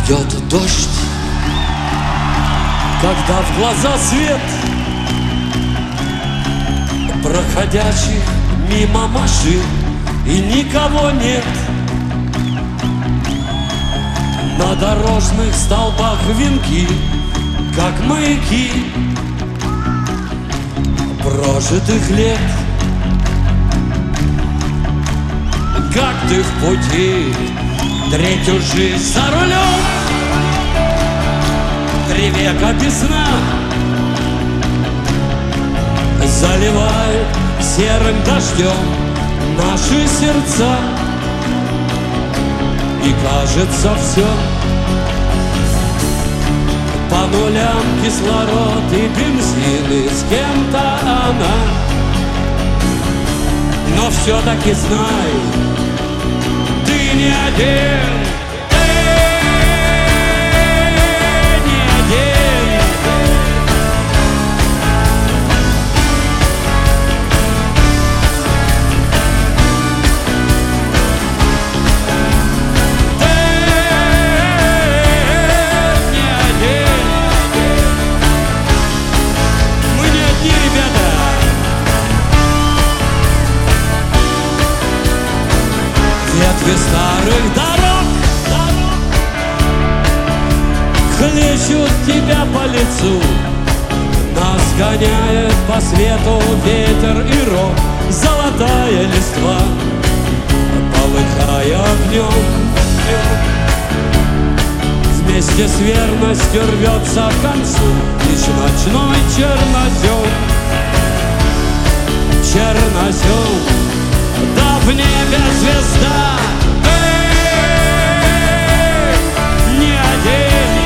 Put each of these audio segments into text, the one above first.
Идет дождь, когда в глаза свет проходящих мимо машин, и никого нет. На дорожных столбах венки, как маяки прожитых лет. Как ты в пути, третью жизнь за рулем, 3 века без сна заливает серым дождем наши сердца. И кажется все по нулям, кислород и бензин, и с кем-то она. Но все-таки знай, ты не один. Ветви старых дорог хлещут тебя по лицу, нас гоняет по свету ветер и рок, золотая листва, полыхая огнем. Вместе с верностью рвется к концу лишь ночной чернозем. Чернозем, да в небе звезда. Не один.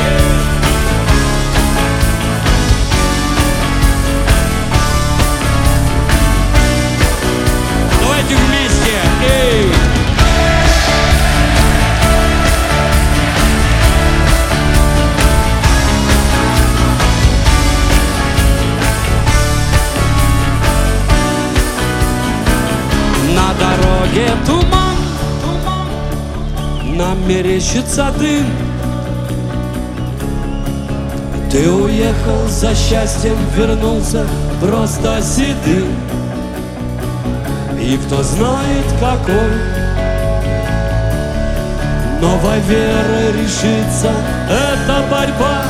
Давайте вместе. На дороге туман, нам мерещится дым. Ты уехал за счастьем, вернулся просто седым. И кто знает какой новой верой решится эта борьба.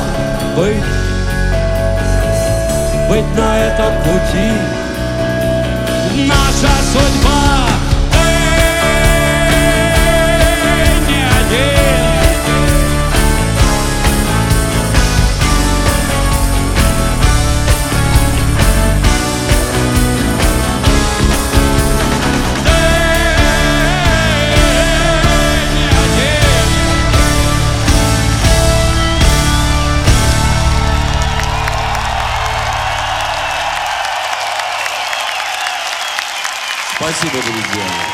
Быть на этом пути наша судьба. Не один. Не один. Спасибо, друзья.